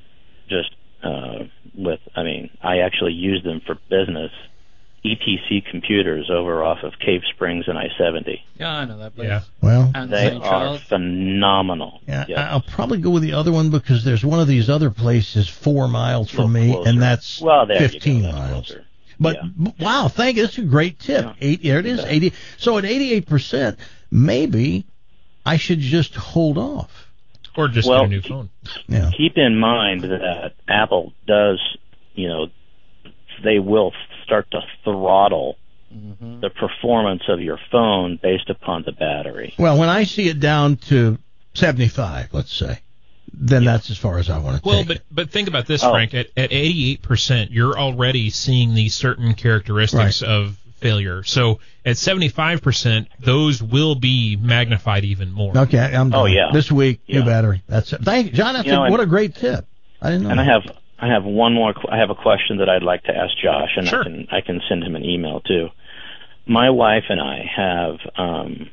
Just uh, with, I mean, I actually use them for business. E T C Computers over off of Cave Springs and I seventy. Yeah, I know that place. Yeah. Well, And They Saint are Charles. phenomenal. yeah, Yes. I'll probably go with the other one because there's one of these other places four miles from me, Closer. and that's well, there fifteen you go. That's miles. closer. But Yeah. b- wow, thank you. That's a great tip. Yeah. Eight, there it is. Yeah. Eighty. So at eighty-eight percent, maybe I should just hold off. Or just Well, get a new phone. Yeah. Keep in mind that Apple does, you know, they will start to throttle Mm-hmm. the performance of your phone based upon the battery. Well, when I see it down to seventy-five, let's say, then that's as far as I want to Well, take but it. but think about this, Oh. Frank. At at eighty-eight percent, you're already seeing these certain characteristics Right. of failure. So at seventy-five percent, those will be magnified even more. Okay, I'm done. Oh, yeah. This week, new Yeah. battery. That's it. Thank you, John. That's You know, a, and- what a great tip. I didn't know. And I that. have I have one more. qu- I have a question that I'd like to ask Josh, and Sure. I can I can send him an email too. My wife and I have um,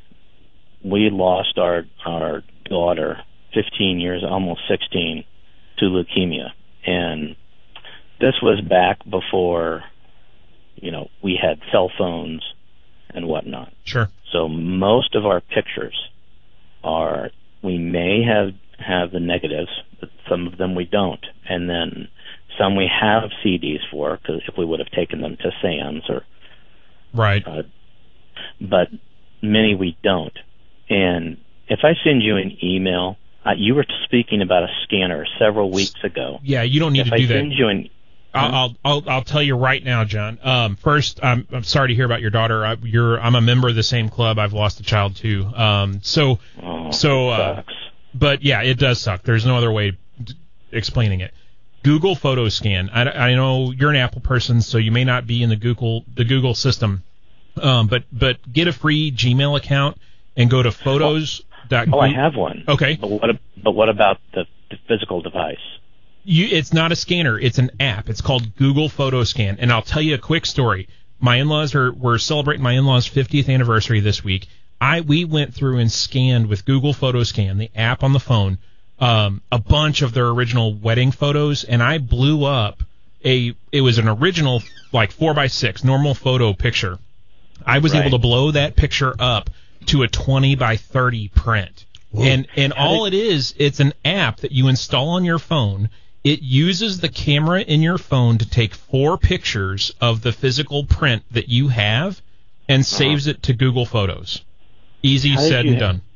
we lost our our daughter, fifteen years, almost sixteen, to leukemia, and this was back before, you know, we had cell phones and whatnot. Sure. So most of our pictures are, we may have, have the negatives, but some of them we don't. And then some we have C Ds for, because if we would have taken them to Sam's or... Right. Uh, but many we don't. And if I send you an email, uh, you were speaking about a scanner several weeks ago. Yeah, you don't need if to I do that. Send you an, I'll, I'll I'll tell you right now, John. Um, first, I'm I'm sorry to hear about your daughter. I, you're I'm a member of the same club. I've lost a child too. Um, so oh, so, uh, but yeah, it does suck. There's no other way d- explaining it. Google Photo Scan. I, I know you're an Apple person, so you may not be in the Google the Google system. Um, but but get a free Gmail account and go to photos. Oh, oh I have one. Okay. But what but what about the, the physical device? You, it's not a scanner. It's an app. It's called Google Photo Scan. And I'll tell you a quick story. My in-laws are we're celebrating my in-laws' fiftieth anniversary this week. I we went through and scanned with Google Photo Scan, the app on the phone, um, a bunch of their original wedding photos, and I blew up a. It was an original like four by six normal photo picture. I was right. able to blow that picture up to a twenty by thirty print. Whoa. And and all it is, it's an app that you install on your phone. It uses the camera in your phone to take four pictures of the physical print that you have and saves uh-huh. it to Google Photos. Easy How said and done.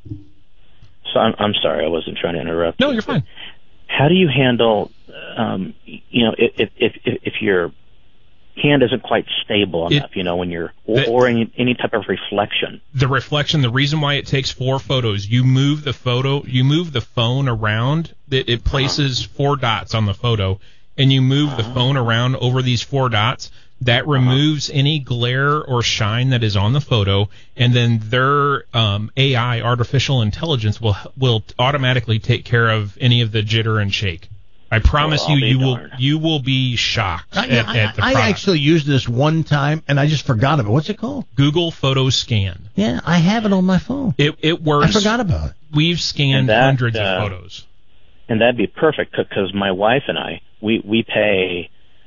So I'm, I'm sorry, I wasn't trying to interrupt. No, you, you're fine. How do you handle, um, you know, if if if, if your hand isn't quite stable enough, it, you know, when you're or, the, or any any type of reflection? The reflection. The reason why it takes four photos, you move the photo, you move the phone around. It, it places uh-huh. four dots on the photo, and you move uh-huh. the phone around over these four dots. That removes uh-huh. any glare or shine that is on the photo, and then their um, A I, artificial intelligence, will will automatically take care of any of the jitter and shake. I promise well, you, you darned. will you will be shocked I, at, I, at the I product. actually used this one time, and I just forgot about it. What's it called? Google Photo Scan. Yeah, I have it on my phone. It it works. I forgot about it. We've scanned that, hundreds uh, of photos. And that'd be perfect because my wife and I, we we pay,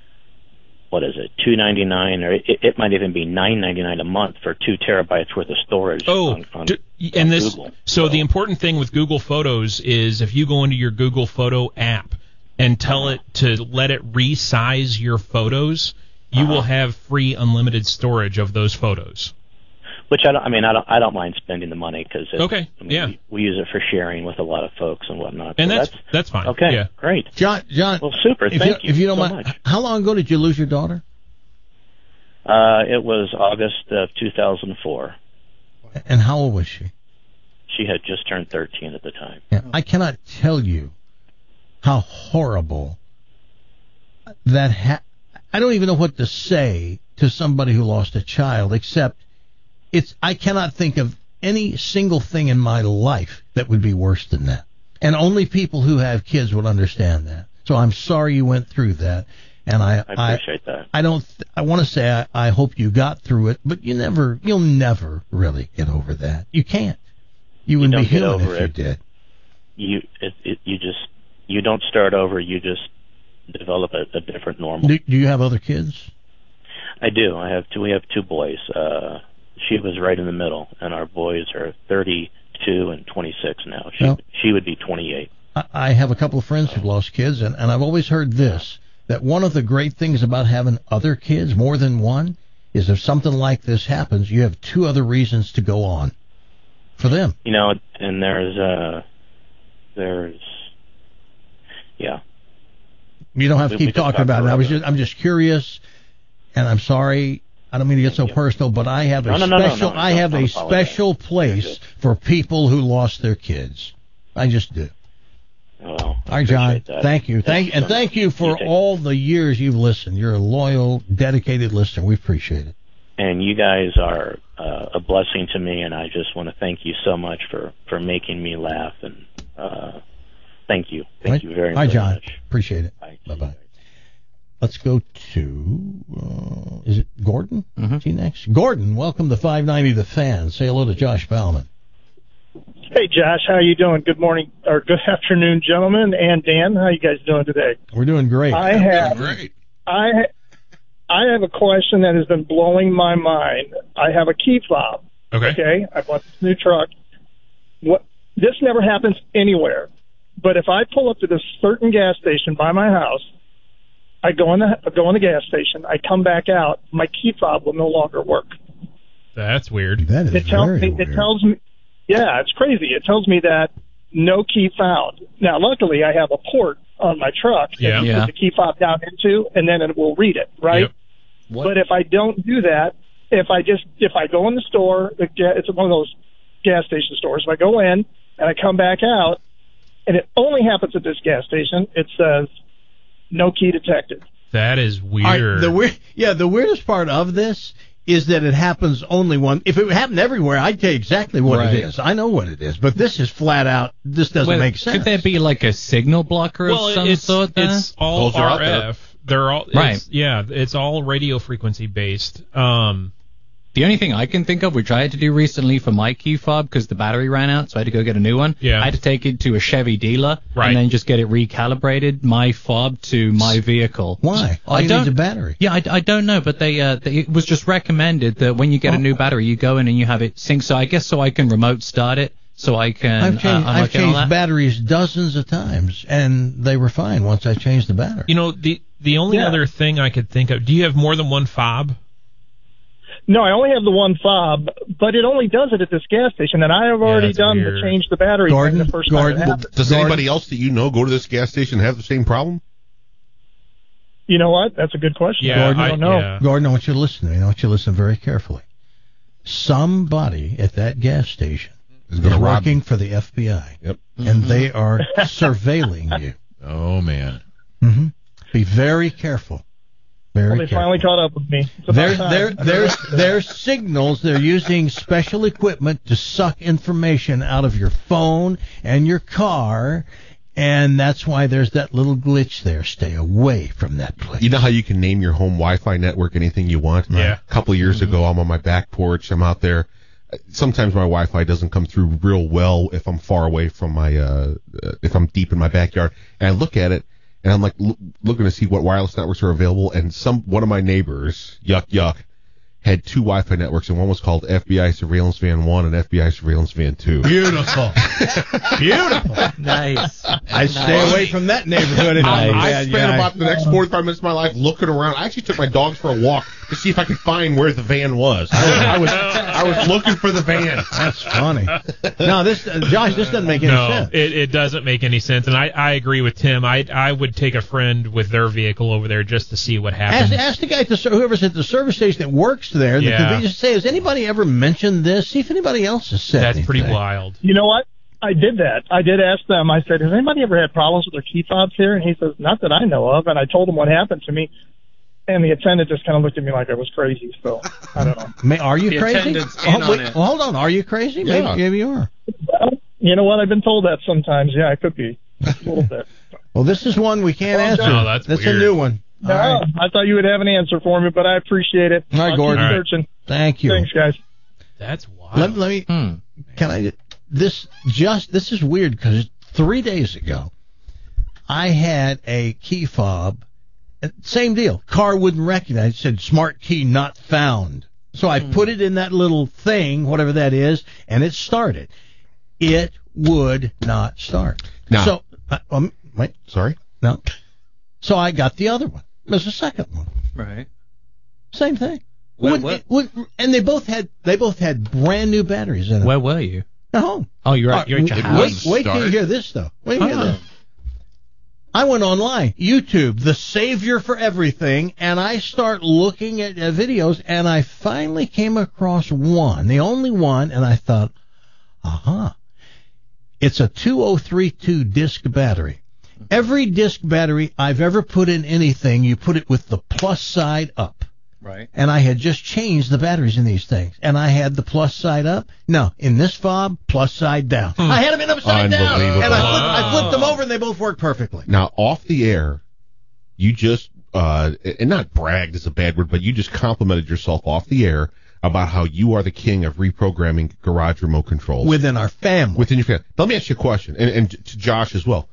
what is it, two ninety-nine, or it, it might even be nine ninety-nine a month for two terabytes worth of storage. Oh, on, on, d- and on this. Google. So, so the important thing with Google Photos is if you go into your Google Photo app and tell uh-huh. it to let it resize your photos, you uh-huh. will have free unlimited storage of those photos. Which I don't. I mean, I don't. I don't mind spending the money because okay, I mean, yeah, we, we use it for sharing with a lot of folks and whatnot. And so that's, that's that's fine. Okay, yeah. great. John, John. Well, super. If Thank you, you. If you don't so mind, much. How long ago did you lose your daughter? Uh, it was August of two thousand four. And how old was she? She had just turned thirteen at the time. Yeah, I cannot tell you how horrible that. Ha- I don't even know what to say to somebody who lost a child, except it's. I cannot think of any single thing in my life that would be worse than that. And only people who have kids would understand that. So I'm sorry you went through that. And I, I appreciate I, that. I don't. Th- I want to say I, I hope you got through it, but you never. You'll never really get over that. You can't. You wouldn't be human if you did. You it, it, you just you don't start over. You just develop a, a different normal. Do, do you have other kids? I do. I have two. We have two boys. Uh, she was right in the middle, and our boys are thirty-two and twenty-six now. She well, she would be twenty-eight. I, I have a couple of friends who've lost kids, and, and I've always heard this. That one of the great things about having other kids, more than one, is if something like this happens, you have two other reasons to go on for them. You know, and there's, uh, there's, yeah. You don't have to we, keep we talking about it. I was just, I'm just curious, and I'm sorry. I don't mean to get so personal, but I have a no, no, special, no, no, no, I have don't, a don't special place for people who lost their kids. I just do. Well, all right, John. That. Thank you. Thank, thank you and so thank much. you for you all the years you've listened. You're a loyal, dedicated listener. We appreciate it. And you guys are uh, a blessing to me, and I just want to thank you so much for, for making me laugh. And uh, thank you. Thank right. you very, Hi, very John. much. Appreciate it. Bye. Bye-bye. Let's go to, uh, is it Gordon? Mm-hmm. Is he next? Gordon, welcome to five ninety The Fan. Say hello to Josh Bauman. Hey, Josh, how you doing? Good morning, or good afternoon, gentlemen, and Dan. How you guys doing today? We're doing great. I have great. I I have a question that has been blowing my mind. I have a key fob. Okay. Okay. I bought this new truck. What? This never happens anywhere. But if I pull up to this certain gas station by my house, I go in the I go in the gas station. I come back out. My key fob will no longer work. That's weird. That is It tells very me. weird. It tells me. Yeah, it's crazy. It tells me that no key found. Now, luckily, I have a port on my truck that Yeah. you Yeah. put the key fob down into, and then it will read it, right? Yep. What? But if I don't do that, if I just if I go in the store, the ga- it's one of those gas station stores. If I go in and I come back out, and it only happens at this gas station, it says no key detected. That is All weird. right, the weird, yeah, the weirdest part of this is that it happens only one. If it happened everywhere, I'd tell you exactly what Right. it is. I know what it is, but this is flat out. This doesn't Well, make sense. Could there be like a signal blocker well, of some it's, sort there? it's all Those are out R there. F. They're all Right. it's- Yeah, it's all radio frequency based. Um, The only thing I can think of, which I had to do recently for my key fob because the battery ran out, so I had to go get a new one. Yeah. I had to take it to a Chevy dealer Right. and then just get it recalibrated, my fob to my vehicle. Why? All I you don't. need is a battery. Yeah, I, I don't know, but they, uh, they, it was just recommended that when you get a new battery, you go in and you have it sync. So I guess so I can remote start it, so I can. I've changed, uh, unlock I've it and all changed that. batteries dozens of times, and they were fine once I changed the battery. you know, the the only Yeah. other thing I could think of. Do you have more than one fob? No, I only have the one fob, but it only does it at this gas station, and I have already that's done weird. the change the battery thing Gordon, the first Gordon, time it happened. Does Gordon? anybody else that you know go to this gas station and have the same problem? You know what? That's a good question. Yeah, I don't know. yeah. Gordon, I want you to listen to me. I want you to listen very carefully. Somebody at that gas station Is is going to rob working for the F B I, Yep. and they are surveilling you. Oh man. hmm Be very careful. Very Well, they careful. finally caught up with me. It's about There, time. there, there's, there's signals. They're using special equipment to suck information out of your phone and your car, and that's why there's that little glitch there. Stay away from that place. You know how you can name your home Wi-Fi network anything you want? Yeah. A couple of years ago, I'm on my back porch. I'm out there. Sometimes my Wi-Fi doesn't come through real well if I'm far away from my, uh, uh, if I'm deep in my backyard. And I look at it, and I'm like l- looking to see what wireless networks are available. And some one of my neighbors, yuck yuck, had two Wi-Fi networks, and one was called F B I Surveillance Van one and F B I Surveillance Van two. Beautiful. Beautiful. Nice. I stay away from that neighborhood. If I'm I bad, spent yeah, about the next forty-five minutes of my life looking around. I actually took my dogs for a walk to see if I could find where the van was. I was I was, I was looking for the van. That's funny. No, this, uh, Josh, this doesn't make any No, sense. it, it doesn't make any sense, and I, I agree with Tim. I I would take a friend with their vehicle over there just to see what happens. Ask, ask the guy, at the, ser- whoever's at the service station that works there, the Yeah. convenience, say, has anybody ever mentioned this? See if anybody else has said That's pretty anything. wild. You know what? I did that. I did ask them. I said, has anybody ever had problems with their key fobs here? And he says, not that I know of. And I told him what happened to me. And the attendant just kind of looked at me like I was crazy. So, I don't know. May, are you The crazy? attendant's in Oh, wait, on it. well, hold on. Are you crazy? Yeah. Maybe, maybe you are. Well, you know what? I've been told that sometimes. Yeah, I could be. A little bit. Well, this is one we can't Well, answer. no, that's that's weird. a new one. All No, right. I thought you would have an answer for me, but I appreciate it. All right, I'll keep Gordon. searching. Thank you. Thanks, guys. That's wild. Let, let me. Hmm. Can I? This just this is weird because three days ago, I had a key fob. Same deal. Car wouldn't recognize. It said smart key not found. So I put it in that little thing, whatever that is, and it started. It would not start. Now- So uh, um, wait, Sorry? no. So I got the other one. There's a second one. Right. Same thing. What- Wouldn't- what? it would- and they both had they both had brand new batteries in them. Where were you? At home. Oh, you're Uh, at, you're at your it house. was- Wait, wait till you Start. hear this, though. Wait till you hear Oh. this. I went online, YouTube, the savior for everything, and I start looking at uh, videos, and I finally came across one, the only one, and I thought, aha, it's a two oh three two disc battery. Every disc battery I've ever put in anything, you put it with the plus side up. Right. And I had just changed the batteries in these things, and I had the plus side up. No, in this fob, plus side down. I had them in upside down, Unbelievable. and I flipped, I flipped them over, and they both worked perfectly. Now, off the air, you just, uh, and not bragged is a bad word, but you just complimented yourself off the air about how you are the king of reprogramming garage remote controls. Within our family. Within your family. Let me ask you a question, and, and to Josh as well.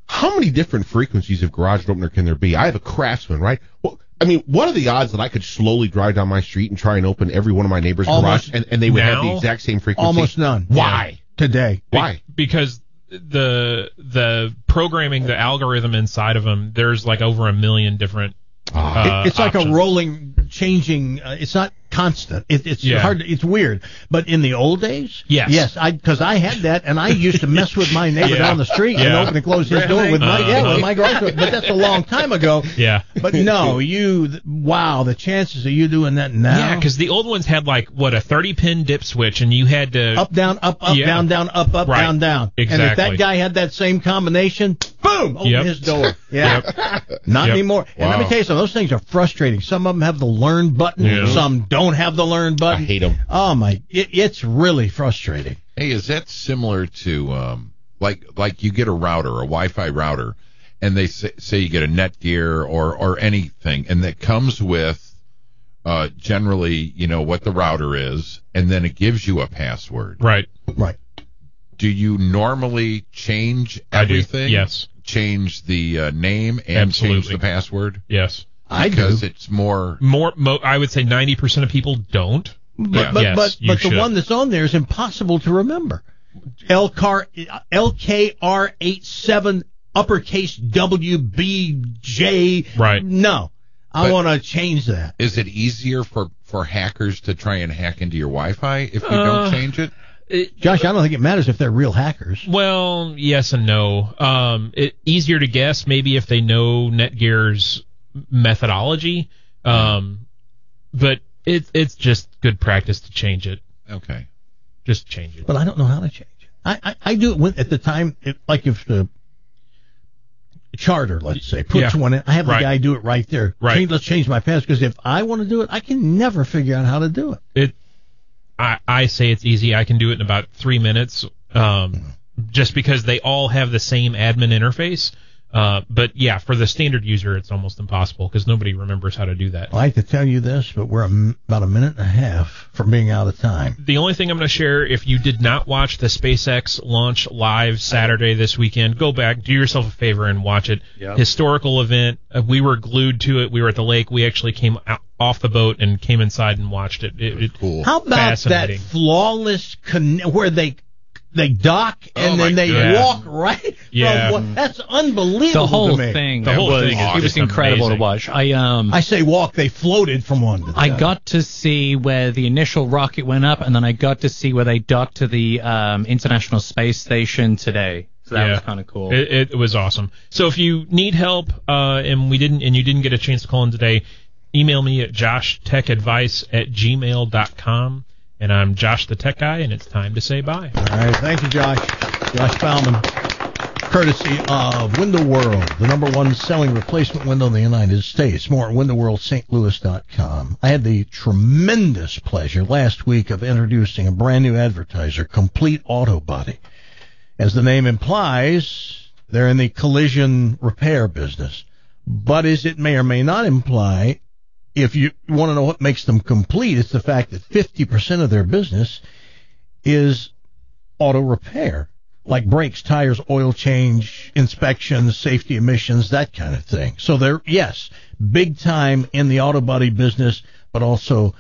how many different frequencies of garage opener can there be? I have a Craftsman, right? Well, I mean, what are the odds that I could slowly drive down my street and try and open every one of my neighbor's Almost garage, and, and they would now, have the exact same frequency? Almost none. Why? Today. Why? Because the the programming, the algorithm inside of them, there's like over a million different. Uh, it, it's like options. a rolling, changing. Uh, it's not constant. It, it's Yeah. hard. It's weird. But in the old days, Yes. yes, I because I had that, and I used to mess with my neighbor Yeah. down the street and Yeah. open and close his door with my Uh, yeah with my garage door. But that's a long time ago. Yeah. But no, you wow, the chances of you doing that now. Yeah, because the old ones had like what a thirty pin dip switch, and you had to up down up up Yeah. down down up up Right. down down. And if Exactly. that guy had that same combination, boom, open Yep. his door. Yeah. Yep. Not Yep. anymore. And let me Wow. tell you something, those things are frustrating. Some of them have the learn button, Yeah. some don't have the learn button. I hate them. Oh my, it, it's really frustrating. Hey, is that similar to um, like like you get a router, a Wi-Fi router, and they say, say you get a Netgear or or anything, and that comes with uh, generally, you know, what the router is, and then it gives you a password. right. Right. Do you normally change I do. everything? Yes. Change the uh, name and Absolutely. change the password? Yes. I do. Because it's more. More, mo- I would say ninety percent of people don't. But Yeah. but Yes, but, you but the should. one that's on there is impossible to remember. L K R eighty-seven uppercase W B J. Right. No. I But- want to change that. Is it easier for, for hackers to try and hack into your Wi-Fi if you Uh, don't change it? It, Josh, I don't think it matters if they're real hackers. well, yes and no. Um, it easier to guess maybe if they know Netgear's methodology. Um, but it, it's just good practice to change it. Okay. Just change it. But I don't know how to change it. I, I, I do it when, at the time, it, like if the charter, let's say, puts Yeah. one in, I have Right. the guy do it right there. Right. Change, let's change my password, because if I want to do it, I can never figure out how to do it. It, I, I say it's easy. I can do it in about three minutes. Um, just because they all have the same admin interface. Uh, but yeah, for the standard user, it's almost impossible because nobody remembers how to do that. I hate to tell you this, but we're a m about a minute and a half from being out of time. The only thing I'm going to share, if you did not watch the SpaceX launch live Saturday this weekend, go back, do yourself a favor and watch it. Yep. Historical event. Uh, we were glued to it. We were at the lake. We actually came out, off the boat and came inside and watched it. It, it Cool. How about that fascinating. flawless con- where they they dock and Oh, then my they God. walk right Yeah. from one? That's unbelievable The whole to me. thing. The whole was, thing is it was just incredible amazing. to watch. I um I say walk, they floated from one to the I other. got to see where the initial rocket went up, and then I got to see where they docked to the um, International Space Station today. So that Yeah. was kind of cool. It, it was awesome. So if you need help, uh, and we didn't, and you didn't get a chance to call in today, email me at joshtechadvice at gmail dot com. And I'm Josh the Tech Guy, and it's time to say bye. All right, thank you, Josh. Josh Bauman, courtesy of Window World, the number one selling replacement window in the United States. More at window world st louis dot com. I had the tremendous pleasure last week of introducing a brand new advertiser, Complete Auto Body. As the name implies, they're in the collision repair business. But as it may or may not imply, if you want to know what makes them complete, it's the fact that fifty percent of their business is auto repair, like brakes, tires, oil change, inspections, safety emissions, that kind of thing. So they're, yes, big time in the auto body business, but also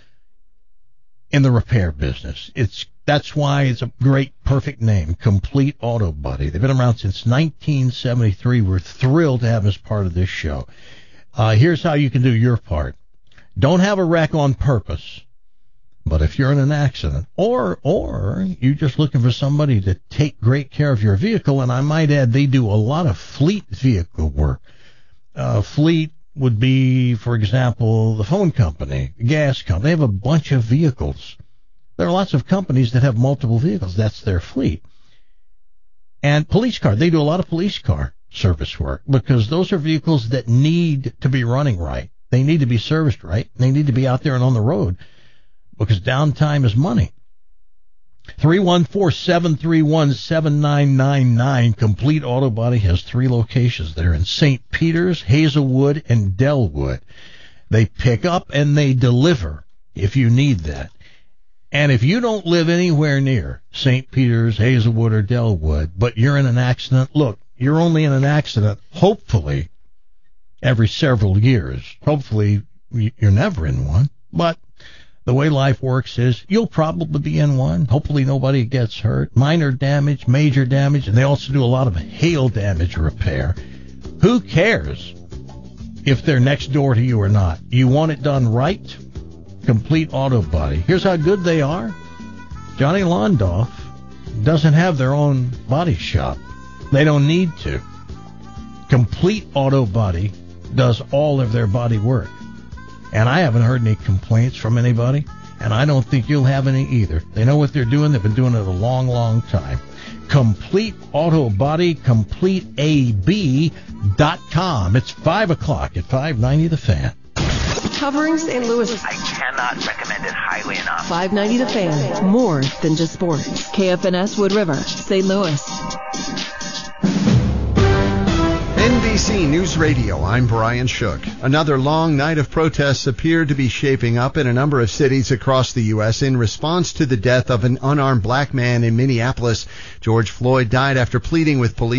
in the repair business. It's That's why it's a great, perfect name, Complete Auto Body. They've been around since nineteen seventy-three. We're thrilled to have them as part of this show. Uh, here's how you can do your part. Don't have a wreck on purpose, but if you're in an accident, or or you're just looking for somebody to take great care of your vehicle, and I might add, they do a lot of fleet vehicle work. Uh, fleet would be, for example, the phone company, gas company. They have a bunch of vehicles. There are lots of companies that have multiple vehicles. That's their fleet. And police car, they do a lot of police car service work because those are vehicles that need to be running right. They need to be serviced right. They need to be out there and on the road because downtime is money. three one four, seven three one, seven nine nine nine. Complete Auto Body has three locations. They're in Saint Peters, Hazelwood, and Delwood. They pick up and they deliver if you need that. And if you don't live anywhere near Saint Peters, Hazelwood, or Delwood, but you're in an accident, look, you're only in an accident, hopefully, every several years. Hopefully, you're never in one. But the way life works is you'll probably be in one. Hopefully nobody gets hurt. Minor damage, major damage, and they also do a lot of hail damage repair. Who cares if they're next door to you or not? You want it done right? Complete Auto Body. Here's how good they are. Johnny Londoff doesn't have their own body shop. They don't need to. Complete Auto Body does all of their body work. And I haven't heard any complaints from anybody, and I don't think you'll have any either. They know what they're doing. They've been doing it a long, long time. Complete Auto Body, complete A B dot com. It's five o'clock at five ninety The Fan. Covering Saint Louis. I cannot recommend it highly enough. five ninety The Fan. More than just sports. K F N S Wood River, Saint Louis. N B C News Radio, I'm Brian Shook. Another long night of protests appeared to be shaping up in a number of cities across the U S in response to the death of an unarmed black man in Minneapolis. George Floyd died after pleading with police